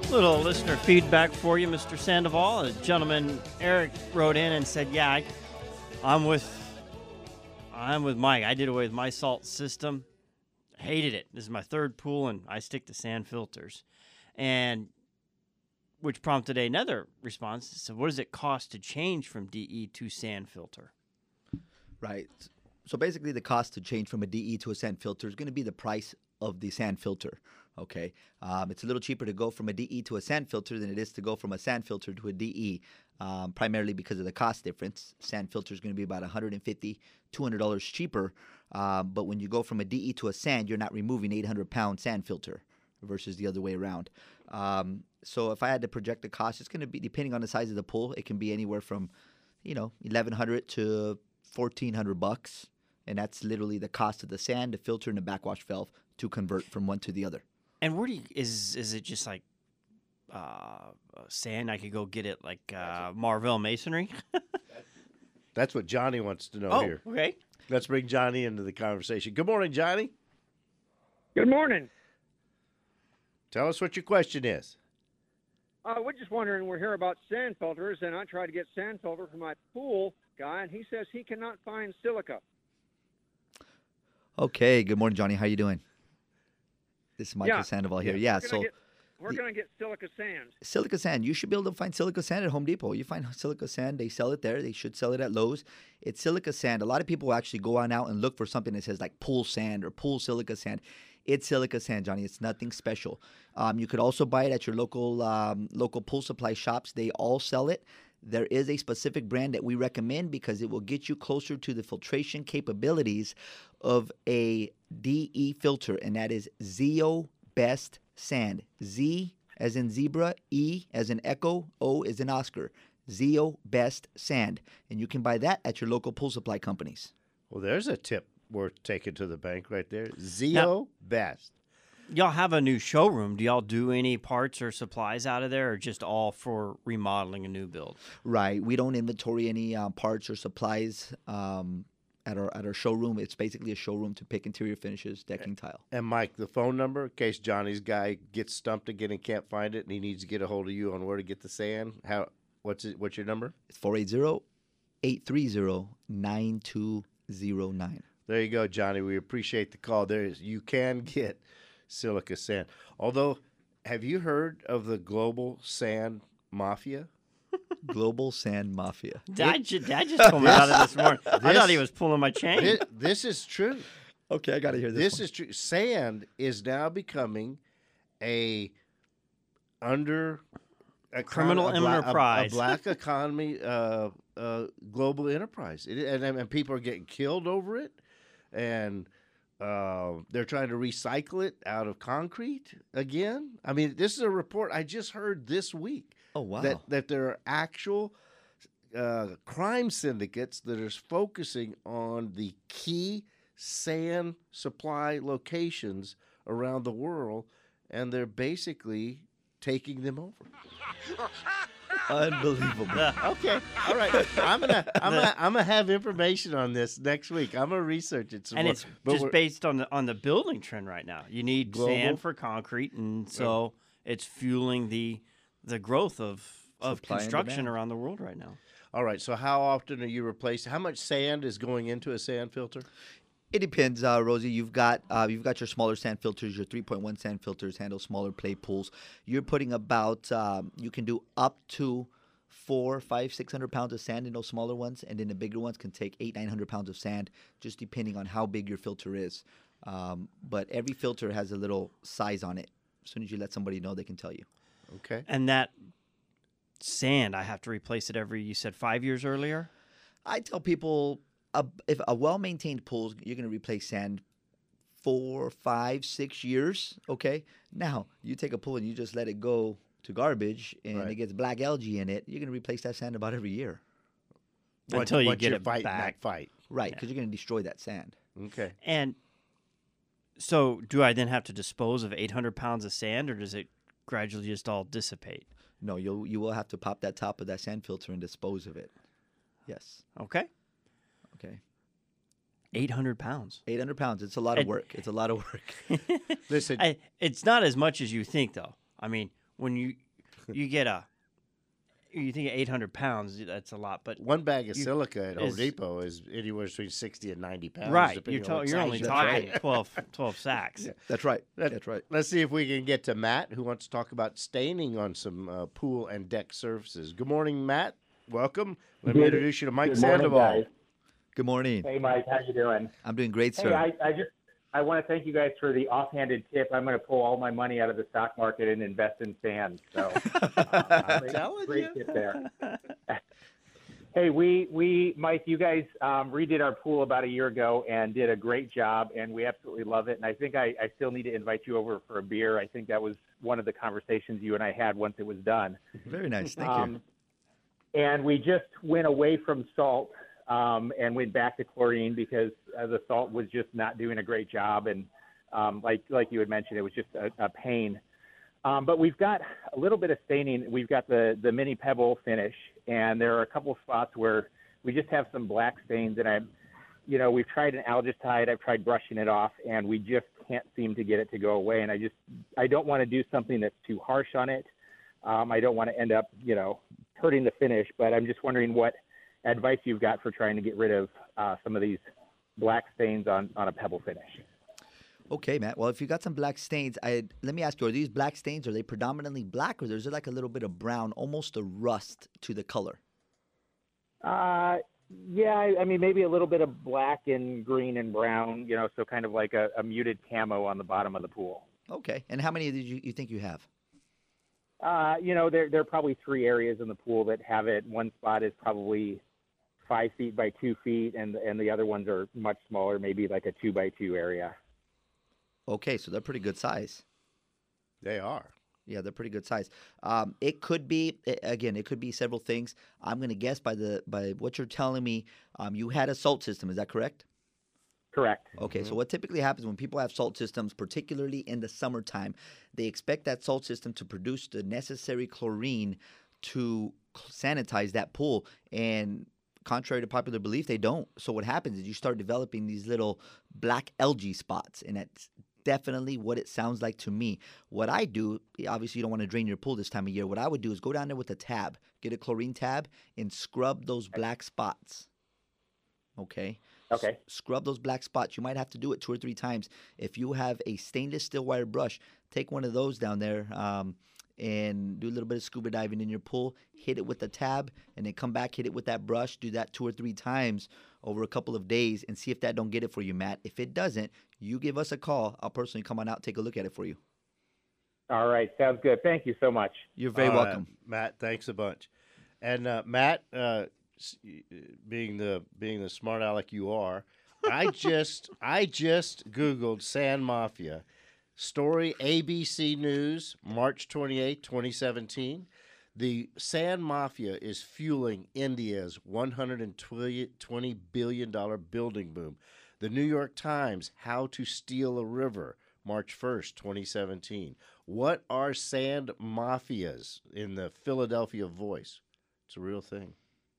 Little listener feedback for you, Mr. Sandoval. A gentleman, Eric, wrote in and said, "Yeah, I'm with Mike. I did away with my salt system. Hated it. This is my third pool, and I stick to sand filters." And which prompted another response. So, what does it cost to change from DE to sand filter? Right. So basically, the cost to change from a DE to a sand filter is going to be the price of the sand filter. Okay. It's a little cheaper to go from a DE to a sand filter than it is to go from a sand filter to a DE, primarily because of the cost difference. Sand filter is going to be about $150, $200 cheaper. But when you go from a DE to a sand, you're not removing 800-pound sand filter versus the other way around. So if I had to project the cost, it's going to be, depending on the size of the pool, it can be anywhere from, $1,100 to $1,400, and that's literally the cost of the sand, the filter, and the backwash valve to convert from one to the other. And where do you, is it just like sand? I could go get it like Marvell Masonry? That's what Johnny wants to know here. Okay. Let's bring Johnny into the conversation. Good morning, Johnny. Good morning. Tell us what your question is. We're just wondering, we're here about sand filters, and I tried to get sand filter for my pool guy, and he says he cannot find silica. Okay. Good morning, Johnny. How you doing? This is Michael Sandoval here. Yeah. We're going to get silica sand. Silica sand. You should be able to find silica sand at Home Depot. You find silica sand. They sell it there. They should sell it at Lowe's. It's silica sand. A lot of people will actually go on out and look for something that says like pool sand or pool silica sand. It's silica sand, Johnny. It's nothing special. You could also buy it at your local pool supply shops. They all sell it. There is a specific brand that we recommend because it will get you closer to the filtration capabilities of a DE filter, and that is Zeo Best Sand. Z as in zebra, E as in echo, O as in Oscar. Zeo Best Sand. And you can buy that at your local pool supply companies. Well, there's a tip worth taking to the bank right there. Zeo Best. Y'all have a new showroom. Do y'all do any parts or supplies out of there, or just all for remodeling a new build? Right. We don't inventory any parts or supplies at our showroom. It's basically a showroom to pick interior finishes, decking, tile. And Mike, the phone number, in case Johnny's guy gets stumped again and can't find it, and he needs to get a hold of you on where to get the sand. What's your number? It's 480-830-9209. There you go, Johnny. We appreciate the call. You can get silica sand. Although, have you heard of the Global Sand Mafia? Global Sand Mafia. Dad just told me about it this morning. I thought he was pulling my chain. This is true. Okay, I got to hear this. This is true. Sand is now becoming a criminal enterprise, a black economy, global enterprise, and people are getting killed over it, and they're trying to recycle it out of concrete again. I mean, this is a report I just heard this week. Oh, wow. That there are actual crime syndicates that are focusing on the key sand supply locations around the world, and they're basically taking them over. Unbelievable. Okay, all right. I'm gonna have information on this next week. I'm gonna research it some and more. It's just based on the building trend right now. You need sand for concrete, and so it's fueling the growth of construction around the world right now. All right. So how often are you replacing? How much sand is going into a sand filter? It depends, Rosie. You've got your smaller sand filters, your 3.1 sand filters handle smaller play pools. You're putting about you can do up to 400, 500, 600 pounds of sand in those smaller ones, and then the bigger ones can take 800, 900 pounds of sand, just depending on how big your filter is. But every filter has a little size on it. As soon as you let somebody know, they can tell you. Okay. And that sand, I have to replace it every, you said 5 years earlier? I tell people if a well-maintained pool, you're going to replace sand 4, 5, 6 years, okay? Now, you take a pool and you just let it go to garbage and it gets black algae in it, you're going to replace that sand about every year. Until you get it back. back. Fight. Right, because you're going to destroy that sand. Okay. And so do I then have to dispose of 800 pounds of sand, or does it gradually just all dissipate? No, you will have to pop that top of that sand filter and dispose of it. Yes. Okay. Okay. 800 pounds. 800 pounds. It's a lot of work. It's a lot of work. Listen. It's not as much as you think, though. I mean, when you get you think 800 pounds, that's a lot, but One bag of You- silica at Home is- Depot is anywhere between 60 and 90 pounds. right, depending on what you're size only you talking buy. 12 sacks. That's right. That- That's right. Let's see if we can get to Matt, who wants to talk about staining on some pool and deck surfaces. Good morning, Matt. Welcome. Let me Good- introduce you to Mike Good morning, Sandoval. guys. Good morning. Hey, Mike, how you doing? I'm doing great, Hey, sir. I want to thank you guys for the offhanded tip. I'm going to pull all my money out of the stock market and invest in sand. So, great tip there. Hey, Mike, you guys redid our pool about a year ago and did a great job, and we absolutely love it. And I think I still need to invite you over for a beer. I think that was one of the conversations you and I had once it was done. Very nice. Thank you. And we just went away from salt and went back to chlorine because the salt was just not doing a great job. And like you had mentioned, it was just a pain. But we've got a little bit of staining. We've got the mini pebble finish, and there are a couple spots where we just have some black stains. And we've tried an algicide. I've tried brushing it off, and we just can't seem to get it to go away. And I don't want to do something that's too harsh on it. I don't want to end up, hurting the finish, but I'm just wondering what advice you've got for trying to get rid of some of these black stains on a pebble finish. Okay, Matt. Well, if you got some black stains, let me ask you: are these black stains? Are they predominantly black, or is there like a little bit of brown, almost a rust to the color? Yeah, I mean maybe a little bit of black and green and brown, so kind of like a muted camo on the bottom of the pool. Okay. And how many did you think you have? There are probably 3 areas in the pool that have it. One spot is probably 5 feet by 2 feet, and the other ones are much smaller, maybe like a 2 by 2 area. Okay, so they're pretty good size. They are. Yeah, they're pretty good size. It could be it could be several things. I'm going to guess by what you're telling me, you had a salt system. Is that correct? Correct. Okay, so what typically happens when people have salt systems, particularly in the summertime, they expect that salt system to produce the necessary chlorine to sanitize that pool. And contrary to popular belief, they don't. So what happens is you start developing these little black algae spots, and that's definitely what it sounds like to me. What I do, obviously you don't want to drain your pool this time of year. What I would do is go down there with a tab, get a chlorine tab, and scrub those black spots. Okay? Okay. Scrub those black spots. You might have to do it 2 or 3 times. If you have a stainless steel wire brush, take one of those down there and do a little bit of scuba diving in your pool. Hit it with the tab, and then come back, hit it with that brush. Do that 2 or 3 times over a couple of days and see if that don't get it for you, Matt. If it doesn't, you give us a call. I'll personally come on out, take a look at it for you. All right. Sounds good. Thank you so much. You're very All right, welcome. Matt. Thanks a bunch. And Matt, being the smart aleck you are, I just Googled Sand Mafia story, ABC News, March 28, 2017. The Sand Mafia is fueling India's $120 billion building boom. The New York Times, How to Steal a River, March 1st, 2017. What are sand mafias in the Philadelphia Voice? It's a real thing.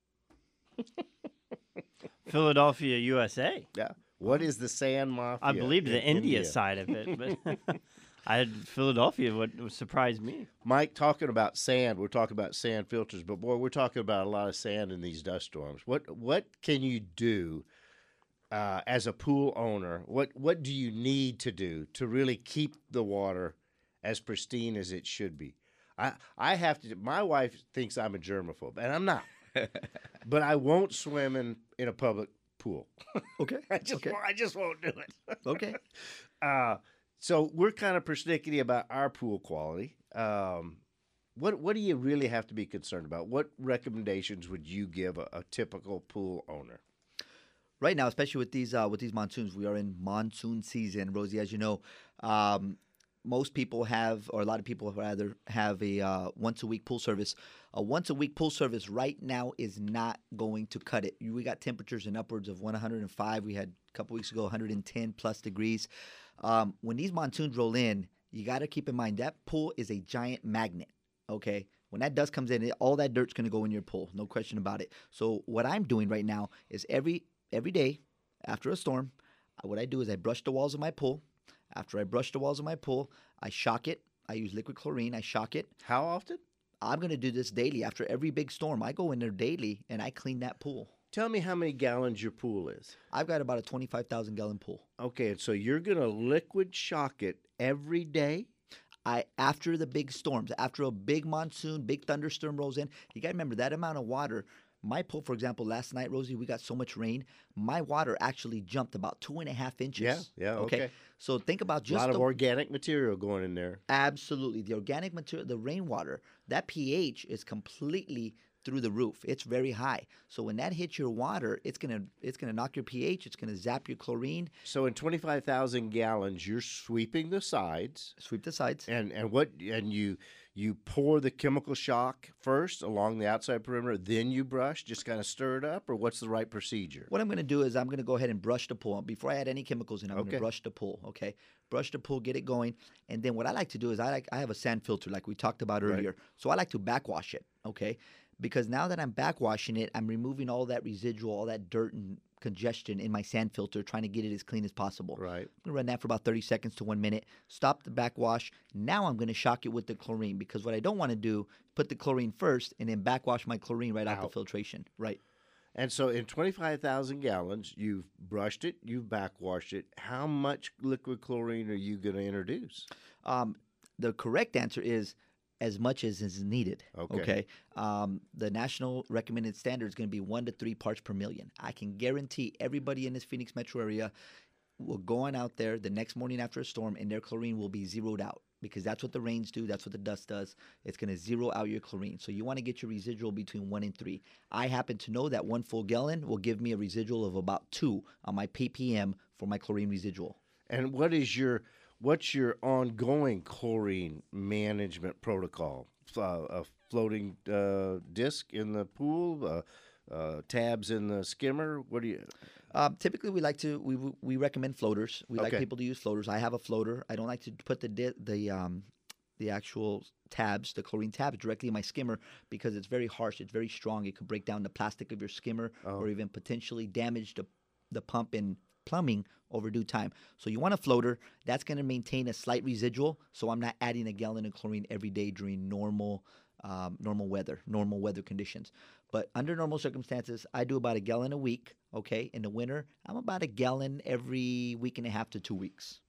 Philadelphia, USA. Yeah. What is the sand mafia? I believe the in India side of it, but I had Philadelphia. What surprised me? Mike, talking about sand, we're talking about sand filters, but boy, we're talking about a lot of sand in these dust storms. What can you do as a pool owner? What do you need to do to really keep the water as pristine as it should be? I have to. My wife thinks I'm a germaphobe, and I'm not. But I won't swim in a public pool. Okay. I just won't do it. Okay. So we're kind of persnickety about our pool quality. What do you really have to be concerned about? What recommendations would you give a typical pool owner? Right now, especially with these monsoons, we are in monsoon season, Rosie. As you know, most people have, or a lot of people rather, have a once-a-week pool service. A once-a-week pool service right now is not going to cut it. We got temperatures in upwards of 105. We had a couple weeks ago 110 plus degrees. When these monsoons roll in, you got to keep in mind that pool is a giant magnet, okay? When that dust comes in, all that dirt's going to go in your pool, no question about it. So what I'm doing right now is every day after a storm, what I do is I brush the walls of my pool. After I brush the walls of my pool, I shock it. I use liquid chlorine. I shock it. How often? I'm going to do this daily. After every big storm, I go in there daily and I clean that pool. Tell me how many gallons your pool is. I've got about a 25,000 gallon pool. Okay, and so you're going to liquid shock it every day? After the big storms, after a big monsoon, big thunderstorm rolls in, you got to remember that amount of water. My pool, for example, last night, Rosie, we got so much rain. My water actually jumped about 2.5 inches. Yeah, okay. So think about A just lot of organic material going in there. absolutely the organic material, the rainwater. That pH is completely through the roof. It's very high. So when that hits your water, it's gonna knock your pH. It's gonna zap your chlorine, So in 25,000 gallons, you're sweeping the sides, sweep the sides. and you pour the chemical shock first along the outside perimeter, then you brush, just kind of stir it up, or what's the right procedure? What I'm going to do is I'm going to go ahead and brush the pool. Before I add any chemicals in, I'm going Okay. to brush the pool, okay? Brush the pool, get it going. And then what I like to do is I have a sand filter like we talked about Right. earlier. So I like to backwash it, okay? Because now that I'm backwashing it, I'm removing all that residual, all that dirt and congestion in my sand filter, trying to get it as clean as possible. Right. I'm going to run that for about 30 seconds to 1 minute. Stop the backwash. Now I'm going to shock it with the chlorine because what I don't want to do, put the chlorine first and then backwash my chlorine right out the Out. filtration. Right. And so in 25,000 gallons, you've brushed it, you've backwashed it. How much liquid chlorine are you going to introduce? The correct answer is as much as is needed. Okay. The national recommended standard is going to be 1 to 3 parts per million. I can guarantee everybody in this Phoenix metro area will go on out there the next morning after a storm and their chlorine will be zeroed out because that's what the rains do. That's what the dust does. It's going to zero out your chlorine. So you want to get your residual between 1 and 3. I happen to know that 1 full gallon will give me a residual of about 2 on my ppm for my chlorine residual. And what's your ongoing chlorine management protocol? A floating disc in the pool, tabs in the skimmer. What do you? Typically, we recommend floaters. We like Okay. people to use floaters. I have a floater. I don't like to put the actual tabs, the chlorine tabs, directly in my skimmer because it's very harsh. It's very strong. It could break down the plastic of your skimmer or even potentially damage the pump and plumbing over due time. So you want a floater that's going to maintain a slight residual. So I'm not adding a gallon of chlorine every day during normal weather conditions. But under normal circumstances, I do about a gallon a week. Okay, in the winter, I'm about a gallon every week and a half to 2 weeks.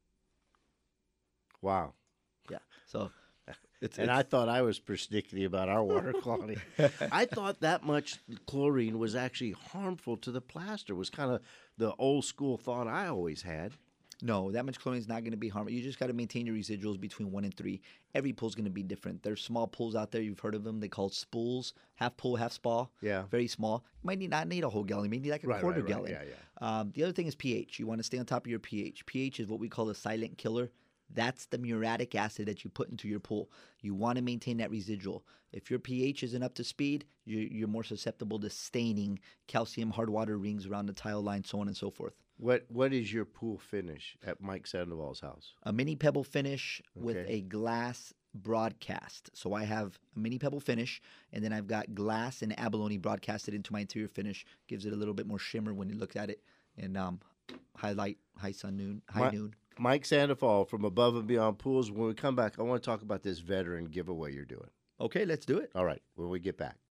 Wow. Yeah. So I thought I was persnickety about our water quality. I thought that much chlorine was actually harmful to the plaster. Was kind of the old school thought I always had. No, that much chlorine is not going to be harmful. You just got to maintain your residuals between 1 and 3. Every pool's going to be different. There's small pools out there. You've heard of them. They call spools, half pool, half spa. Yeah. Very small. You might not need a whole gallon. You may need like a quarter gallon. Yeah. The other thing is pH. You want to stay on top of your pH. pH is what we call a silent killer. That's the muriatic acid that you put into your pool. You want to maintain that residual. If your pH isn't up to speed, you're more susceptible to staining, calcium, hard water rings around the tile line, so on and so forth. What is your pool finish at Mike Sandoval's house? A mini pebble finish with Okay. a glass broadcast. So I have a mini pebble finish, and then I've got glass and abalone broadcasted into my interior finish. Gives it a little bit more shimmer when you look at it. And highlight, high noon. Mike Sandoval from Above and Beyond Pools. When we come back, I want to talk about this veteran giveaway you're doing. Okay, let's do it. All right, when we get back.